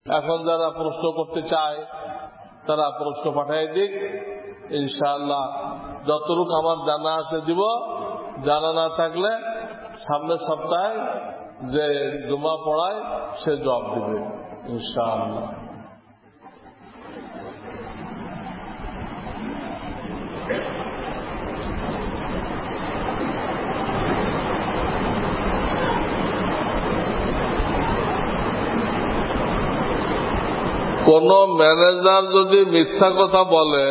এখন যারা প্রশ্ন করতে চায় তারা প্রশ্ন পাঠিয়ে দিক, ইনশাআল্লাহ যতটুকু আমার জানা আছে দিব, জানা না থাকলে সামনের সপ্তাহে যে জুমা পড়ায় সে জবাব দিবে ইনশাআল্লাহ। কোন ম্যানেজার যদি মিথ্যা কথা বলে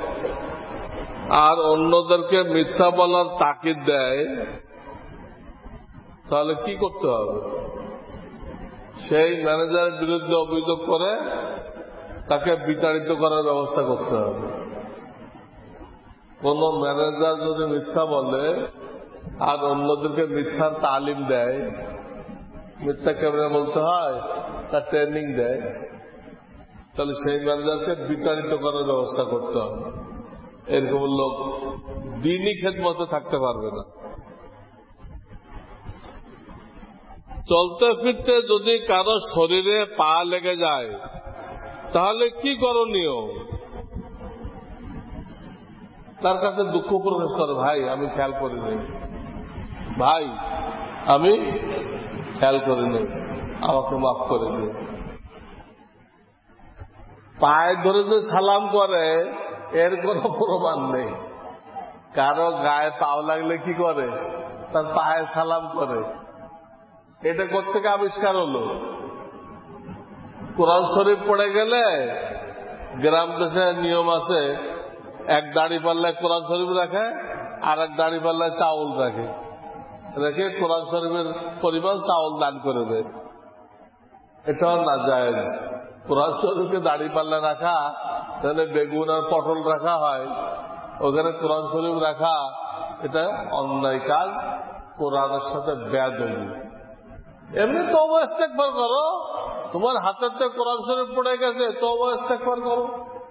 আর অন্যদেরকে মিথ্যা বলার তাকিদ দেয়, তাহলে কি করতে হবে? সেই ম্যানেজারের বিরুদ্ধে অভিযোগ করে তাকে বিতাড়িত করার ব্যবস্থা করতে হবে। কোন ম্যানেজার যদি মিথ্যা বলে আর অন্যদেরকে মিথ্যার তালিম দেয়, মিথ্যা কেমনে বলতে হয় তার ট্রেনিং দেয়, তাহলে সেই ম্যানেজারকে বিতাড়িত করার ব্যবস্থা করতে হবে। এরকম লোক দিনই খেদমতে থাকতে পারবে না। চলতে ফিরতে যদি কারো শরীরে পা লেগে যায় তাহলে কি করণীয়? তার কাছে দুঃখ প্রকাশ করে, ভাই আমি খেয়াল করিনি, ভাই আমি খেয়াল করিনি, আমাকে মাফ করে দিন। পায়ে ধরে যে সালাম করে এর কোন প্রমাণ নেই। কারো গায়ে পাও লাগলে কি করে? তার পায়ে সালাম করে। এটা কোত্থেকে আবিষ্কার হলো? কোরআন শরীফ পড়ে গেলে গ্রাম দেশে নিয়ম আছে, এক দাড়ি পাল্লায় কোরআন শরীফ রাখে আর এক দাড়ি পাল্লায় চাউল রাখে, রেখে কোরআন শরীফের পরিমাণ চাউল দান করে দেয়। এটাও নাজায়েজ। কোরআন শরীফকে দাড়ি পাল্লা রাখা, তাহলে বেগুন আর পটল রাখা হয়, ওখানে কোরআন শরীফ রাখা এটা অন্যায় কাজ, কোরআনের সাথে বেয়াদবি। এমনি তওবা ইস্তেগফার করো, তোমার হাতের থেকে কোরআন শরীফ পড়ে গেছে, তওবা ইস্তেগফার করো।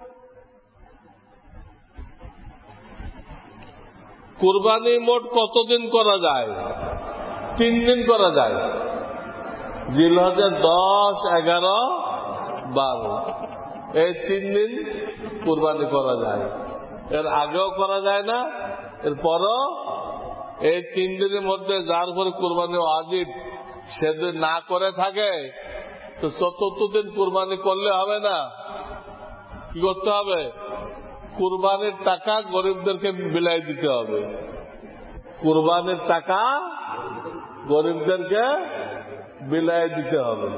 কুরবানি মোট কতদিন করা যায়? 3 দিন করা যায়। জিলহজের 10, 11, 12 এই 3 দিন কুরবানি করা যায়। এর আগেও করা যায় না, এর পরও। এই 3 দিনের মধ্যে যার উপরে কুরবানি ওয়াজিব সে যদি না করে থাকে তো 4th দিন কুরবানি করলে হবে না। কি করতে হবে? কুরবানির টাকা গরিবদেরকে বিলাই দিতে হবে। কুরবানির টাকা গরিবদেরকে বিলাই দিতে হবে।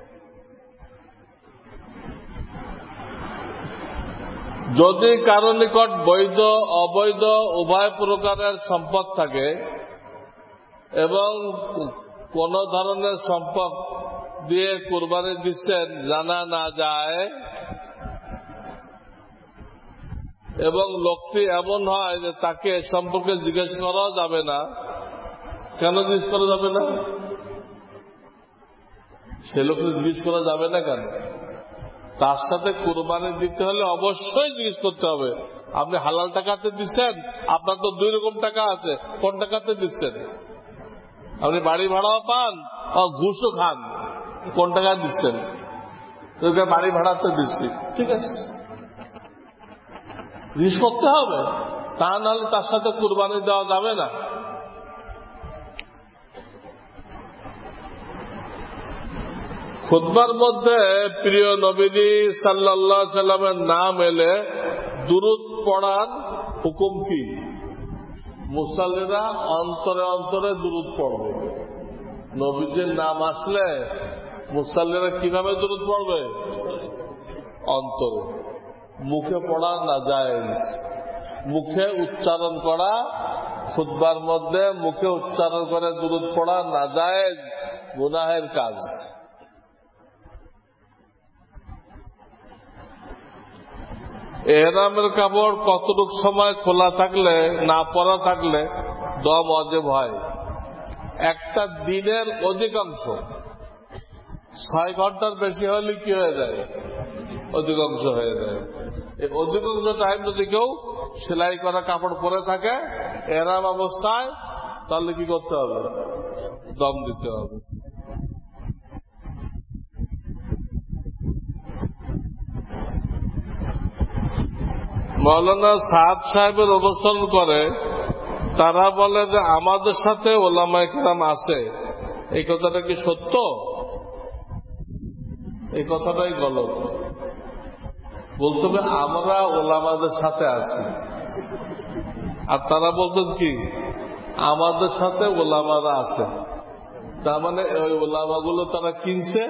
যদি কারো নিকট বৈধ অবৈধ উভয় প্রকারের সম্পদ থাকে এবং কোন ধরনের সম্পদ দিয়ে কুরবানি দিচ্ছেন জানা না যায় এবং লোকটি এমন হয় যে তাকে সম্পর্কে জিজ্ঞেস করা যাবে না, কেন জিজ্ঞেস করা যাবে না? সে লোককে জিজ্ঞেস করা যাবে না কেন? তার সাথে কুরবানি দিতে হলে অবশ্যই জিজ্ঞেস করতে হবে, আপনি হালাল টাকাতে দিচ্ছেন? আপনার তো 2 রকম টাকা আছে, কোন টাকাতে দিচ্ছেন? আপনি বাড়ি ভাড়াও পান আর ঘুষও খান, কোন টাকা দিচ্ছেন? তোকে বাড়ি ভাড়াতে দিচ্ছি, ঠিক আছে, জিজ্ঞেস করতে হবে। তা নাহলে তার সাথে কুরবানি দেওয়া যাবে না। খুতবার মধ্যে প্রিয় নবীজি সাল্লাল্লাহু আলাইহি সাল্লামের নাম এলে দুরূদ পড়ার হুকুম কি? মুসাল্লিরা অন্তরে অন্তরে দুরূদ পড়বে। নবীজির নাম আসলে মুসাল্লিরা কিভাবে দুরূদ পড়বে? অন্তরে। মুখে পড়া নাজায়েজ। মুখে উচ্চারণ করা, খুতবার মধ্যে মুখে উচ্চারণ করে দুরূদ পড়া নাজায়েজ, গুনাহের কাজ। এহরামের কাপড় কতটুক সময় খোলা থাকলে, না পরা থাকলে দম ওয়াজিব হয়? একটা দিনের অধিকাংশ, 6 ঘন্টার বেশি হলে কি হয়ে যায়? অধিকাংশ হয়ে যায়। এই অধিকাংশ টাইম যদি কেউ সেলাই করা কাপড় পরে থাকে এহরাম অবস্থায়, তাহলে কি করতে হবে? দম দিতে হবে। মাওলানা সাদ সাহেবের অনুসরণ করে, তারা বলে যে আমাদের সাথে ওলামায়ে কেরাম আছে। এই কথাটা কি সত্য? এই কথাটাই গলত। বলতে হবে আমরা ওলামাদের সাথে আছি, আর তারা বলতেন কি আমাদের সাথে ওলামারা আছে। তার মানে ওই ওলামাগুলো তারা কিনছে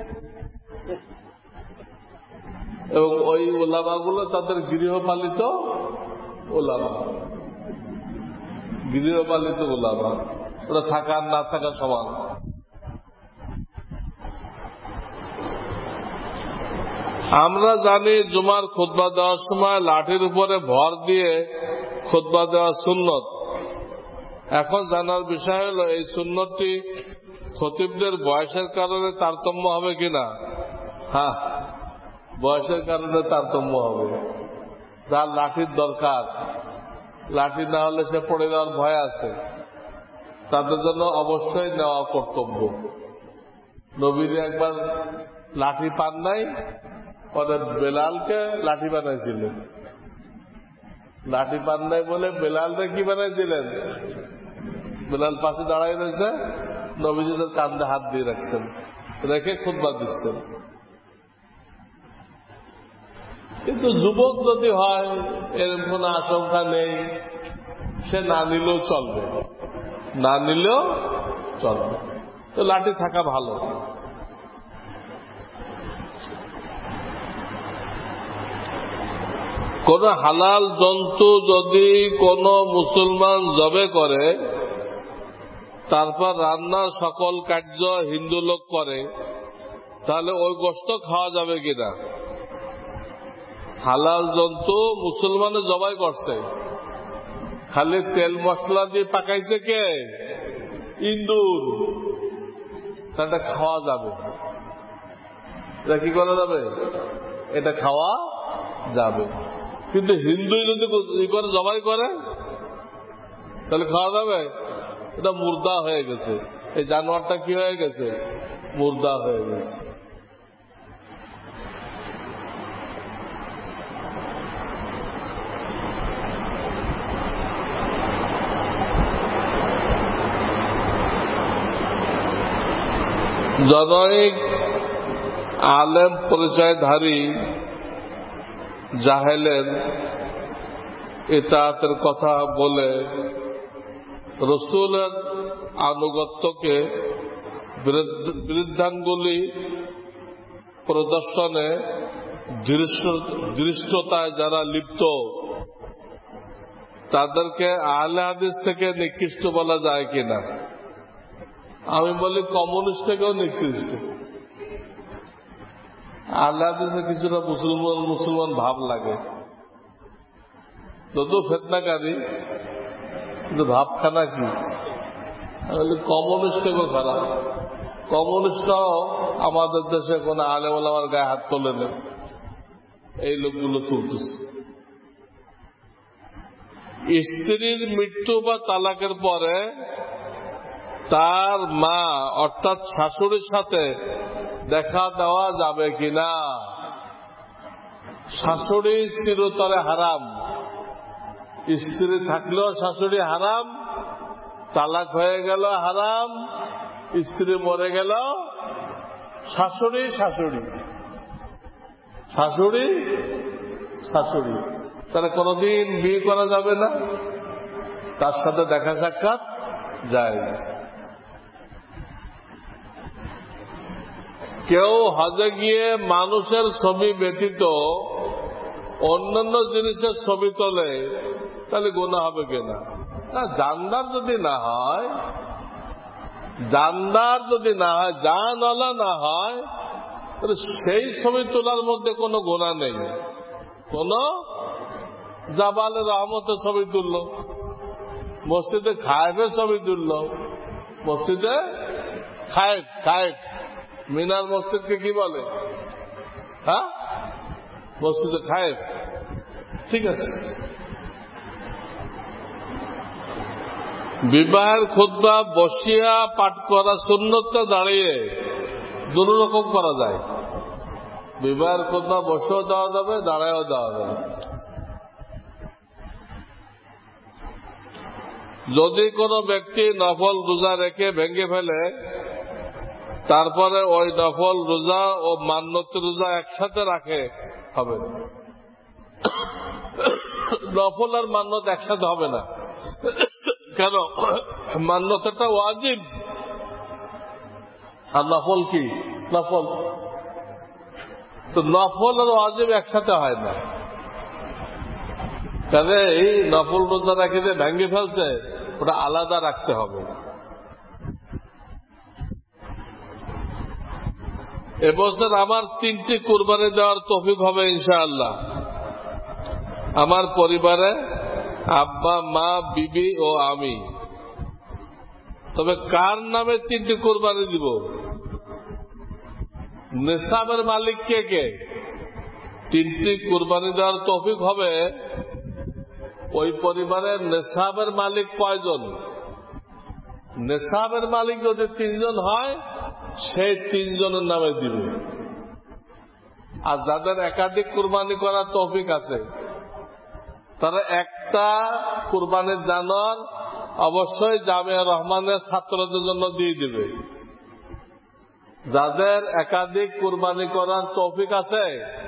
এবং ওই ওলামাগুলো তাদের গৃহপালিত ওলামা, গৃহপালিত ওলামা। ওরা থাকা আর না থাকা সমান। আমরা জানি জুমার খুতবা দেওয়ার সময় লাঠির উপরে ভর দিয়ে খুতবা দেওয়া সুন্নত। এখন জানার বিষয় হলো এই সুন্নতটি খতিবদের বয়সের কারণে তারতম্য হবে কিনা। হ্যাঁ, বয়সের কারণে তারতম্য হবে। যার লাঠির দরকার, লাঠি না হলে সে পড়ে যাওয়ার ভয় আছে, তাদের জন্য অবশ্যই নেওয়া কর্তব্য। নবীর একবার লাঠি পান নাই, পরে বেলালকে লাঠি বানাইছিলেন। লাঠি পান নাই বলে বেলালকে কি বানাইছিলেন? বেলাল পাশে দাঁড়াই রয়েছে, নবীজিদের কান্দে হাত দিয়ে রাখছেন, রেখে খুতবা দিচ্ছেন। কিন্তু যুবক যদি হয়, এরকম কোন আশঙ্কা নেই, সে না নিলেও চলবে, না নিলেও চলবে। তো লাঠি থাকা ভালো। কোন হালাল জন্তু যদি কোন মুসলমান জবে করে, তারপর রান্নার সকল কার্য হিন্দু লোক করে, তাহলে ওই গোশত খাওয়া যাবে কিনা? হালাল জন্তু মুসলমানে জবাই করছে, খালি তেল মশলা দিয়ে পাকাইছে কে? ইন্দুর। এটা খাওয়া যাবে, এটা কি করা যাবে? এটা খাওয়া যাবে। কিন্তু হিন্দু যদি করে জবাই করে, তাহলে খাওয়া যাবে? এটা মুর্দা হয়ে গেছে। এই জানোয়ারটা কি হয়ে গেছে? মুর্দা হয়ে গেছে। জনৈক আলেম পরিচয়ধারী জাহেলের ইতাআতের কথা বলে রসুলের আনুগত্যকে বৃদ্ধাঙ্গুলি প্রদর্শনে ধৃষ্টতায় যারা লিপ্ত, তাদেরকে আহলে হাদিস থেকে নিকৃষ্ট বলা যায় কিনা? আমি বলি কমিউনিস্ট থেকেও নিকৃষ্ট। আহলে হাদিসে কিছুটা মুসলমান ভাব লাগে, যদিও ফেতনাকারী, কিন্তু ভাবখানা কি? কমিউনিস্ট থেকেও খারাপ। কমিউনিস্টরাও আমাদের দেশে কোন আলেম ওলামার গায়ে হাত তোলে না, এই লোকগুলো তুলতেছে। স্ত্রীর মৃত্যু বা তালাকের পরে তার মা অর্থাৎ শাশুড়ির সাথে দেখা দেওয়া যাবে কিনা? শাশুড়ি চিরতরে হারাম। স্ত্রী থাকলেও শাশুড়ি হারাম, তালাক হয়ে গেল হারাম, স্ত্রী মরে গেল শাশুড়ি শাশুড়ি শাশুড়ি শাশুড়ি। তাহলে কোনদিন বিয়ে করা যাবে না, তার সাথে দেখা সাক্ষাৎ যায়। কেউ হজে গিয়ে মানুষের ছবি ব্যতীত অন্যান্য জিনিসের ছবি তোলে, তাহলে গুনাহ হবে কিনা? না, জানদার যদি না হয়, জানদার যদি না হয়, জানওয়ালা না হয়, তাহলে সেই ছবি তোলার মধ্যে কোনো গুনাহ নেই। কোন জাবালে রহমতের ছবি তুলল, মসজিদে খায়েফের ছবি তুলল, মসজিদে খায়েফ, খায়েফ মিনার মসজিদকে কি বলে? হ্যাঁ, মসজিদে খায়েফ। ঠিক আছে। বিবাহের খুতবা বসিয়া পাঠ করা সুন্নতটা দাঁড়িয়ে দুটো রকম করা যায়। বিবাহের খুতবা বসেও দেওয়া যাবে, দাঁড়ায়ও দেওয়া যাবে। যদি কোনো ব্যক্তি নফল রোজা রেখে ভেঙে ফেলে, তারপরে ওই নফল রোজা ও মান্যত রোজা একসাথে রাখে, হবে না। নফল আর মান্যত একসাথে হবে না। কেন? মান্যতটা ওয়াজিব, আর নফল কি? নফল। তো নফল আর ওয়াজিব একসাথে হয় না। তাহলে এই নফল রোজা রাখে যে ভেঙে ফেলছে, ওটা আলাদা রাখতে হবে। এবছর আমার 3টি কুরবানি দেওয়ার তৌফিক হবে ইনশাআল্লাহ। আমার পরিবারে আব্বা, মা, বিবি ও আমি। তবে কার নামে 3টি কুরবানি দিব? নিসাবের মালিক কে কে? 3টি কুরবানি দেওয়ার তৌফিক হবে ওই পরিবারের নিসাবের মালিক কয়জন? নিসাবের মালিক যদি 3 জন হয়, সেই 3 জনের নামে দিবে। আর যাদের একাধিক কুরবানি করার তৌফিক আছে, তারা একটা কুরবানির জানোয়ার অবশ্যই জামিয়া রহমানের ছাত্রদের জন্য দিয়ে দিবে। যাদের একাধিক কুরবানি করার তৌফিক আছে,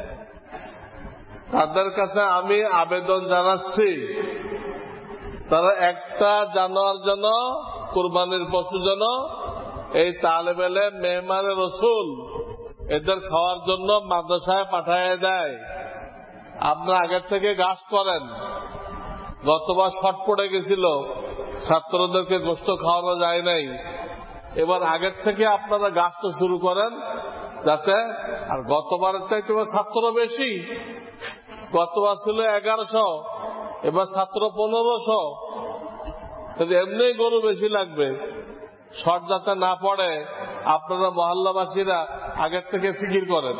তাদের কাছে আমি আবেদন জানাচ্ছি, তারা একটা জানোয়ার যেন, কুরবানির পশু যেন এই তালেব ইলম, মেহমানে রসুল এদের খাওয়ার জন্য মাদ্রাসায় পাঠিয়ে দেয়। আপনারা আগের থেকে গাছ করেন। গতবার শর্ট পড়ে গেছিল, ছাত্রদেরকে গোশত খাওয়ানো যায় নাই। এবার আগের থেকে আপনারা গাছ তো শুরু করেন, যাতে, আর গতবারের চাইতে ছাত্র বেশি। গতবার ছিল 1100, এবার ছাত্র 1500। তাহলে এমনি গরু বেশি লাগবে। শর্ট যাতে না পড়ে আপনারা মহল্লাবাসীরা আগের থেকে ফিকির করেন।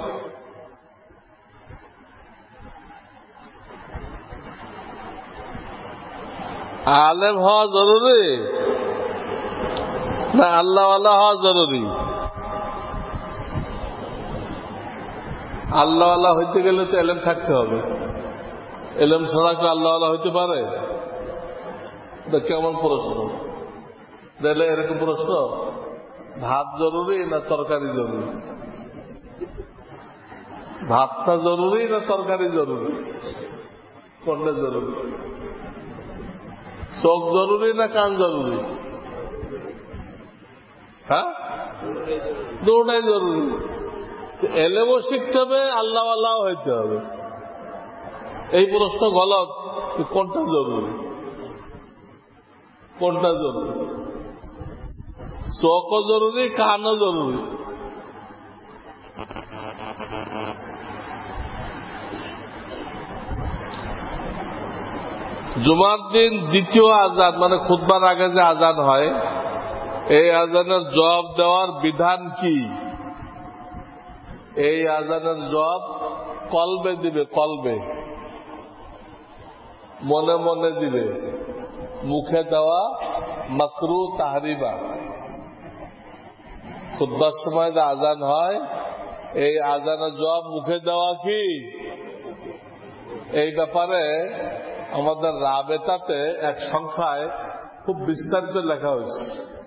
আলেম হওয়া জরুরি না আল্লাহওয়ালা হওয়া জরুরি? আল্লাহওয়ালা হইতে গেলে তো এলেম থাকতে হবে। এলেম ছাড়া কি আল্লাহওয়ালা হইতে পারে? কেমন প্রশ্ন দিলে? এরকম প্রশ্ন। ভাত জরুরি না তরকারি জরুরি? ভাতটা জরুরি না তরকারি জরুরি? কোনটা জরুরি? চোখ জরুরি না কান জরুরি? হ্যাঁ, দুটাই জরুরি। এলেমও শিখতে হবে, আল্লাহওয়ালাও হইতে হবে। এই প্রশ্ন গলত। কোনটা জরুরি? কোনটা জরুরি? চোখও জরুরি, কানও জরুরি। জুমার দিন দ্বিতীয় আজান, মানে খুতবার আগে যে আজান হয়, এই আজানের জবাব দেওয়ার বিধান কি? এই আজানের জবাব কলবে দিবে, কলবে, মনে মনে দিবে। মুখে দেওয়া মাকরু তাহরিমা। খুতবার সময় যে আজান হয়, এই আজানের জবাব মুখে দেওয়া কি? এই ব্যাপারে আমাদের রাবেতাতে এক সংখ্যায় খুব বিস্তারিত লেখা হয়েছে।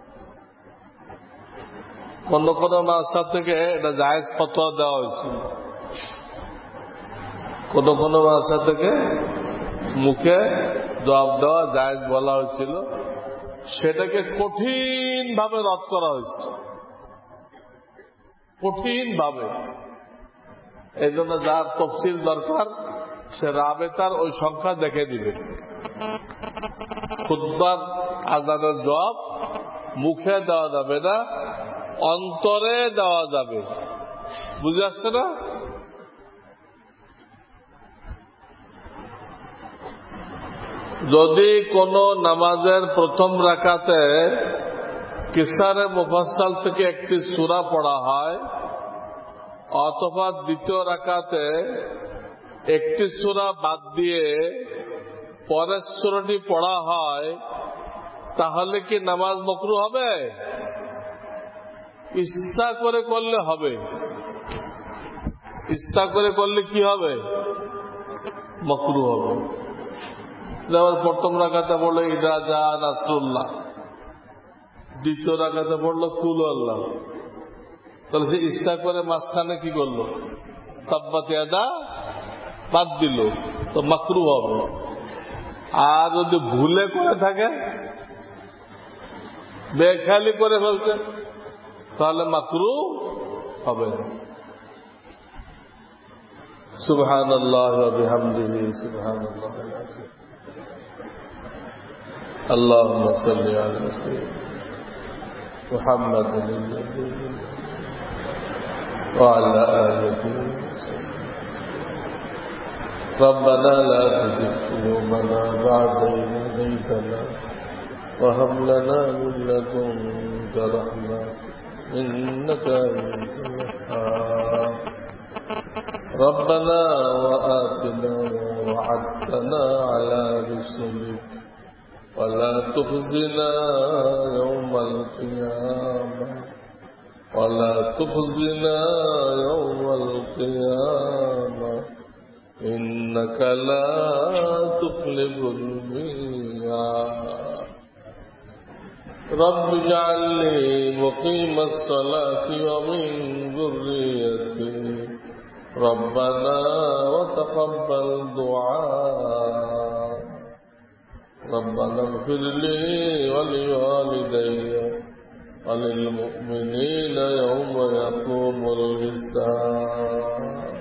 কোন কোন মাদ্রাসা থেকে এটা জায়েজ ফতোয়া দেওয়া হয়েছিল, কোন কোন মাদ্রাসা থেকে মুখে জবাব দেওয়া জায়েজ বলা হয়েছিল। সেটাকে কঠিন ভাবে রদ করা হয়েছে, কঠিন ভাবে। এই জন্য যার তফসিল দরকার, সে রাবেতার ওই সংখ্যা দেখে দিবে। খুতবার আজানের জবাব মুখে দেওয়া যাবে না, অন্তরে দেওয়া যাবে। বুঝে আসছে না? যদি কোন নামাজের প্রথম রাকাতে কিসারে মুফাসসাল থেকে একটি সূরা পড়া হয়, অথবা দ্বিতীয় রাকাতে একটি সূরা বাদ দিয়ে পরের সূরাটি পড়া হয়, তাহলে কি নামাজ মাকরুহ হবে? ইচ্ছা করে করলে হবে। ইচ্ছা করে করলে কি হবে? মাকরুহ হবে। যেমন প্রথম রাকাতে পড়লো ইদা জা নাসরুল্লাহ, দ্বিতীয় রাকাতে পড়লো কুল আল্লাহ, তাহলে সে ইচ্ছা করে মাঝখানে কি করলো, তাব্বাত ইয়াদা বাদ দিল, তো মাকরু হবে। আর যদি ভুলে করে থাকে, বেখেয়ালি করে ফেলছে, তাহলে মাকরু হবে। সুবহানাল্লাহ ওয়া বিহামদিহি সুবহানাল্লাহিল আযীম। আল্লাহুম্মা সাল্লি আলা সাইয়্যিদিনা মুহাম্মাদিন ওয়া আলা আলিহি ওয়া সাহবিহি। ربنا لا تزغ قلوبنا بعد إذ هديتنا وهب لنا من لدنك رحمة إنك أنت الوهاب. ربنا وآتنا ما وعدتنا على رسلك ولا تخزنا يوم القيامة ولا تخزنا يوم القيامة إنك لا تخلف الميعاد. رب اجعل لي مقيم الصلاة ومن ذريتي ربنا وتقبل دعاء. ربنا اغفر لي ولوالدي وللمؤمنين يوم يقوم الحساب.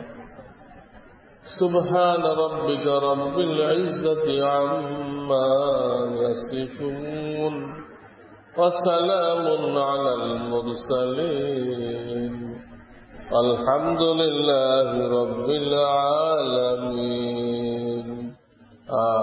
سبحان ربك رب العزة عما يصفون وسلام على المرسلين الحمد لله رب العالمين.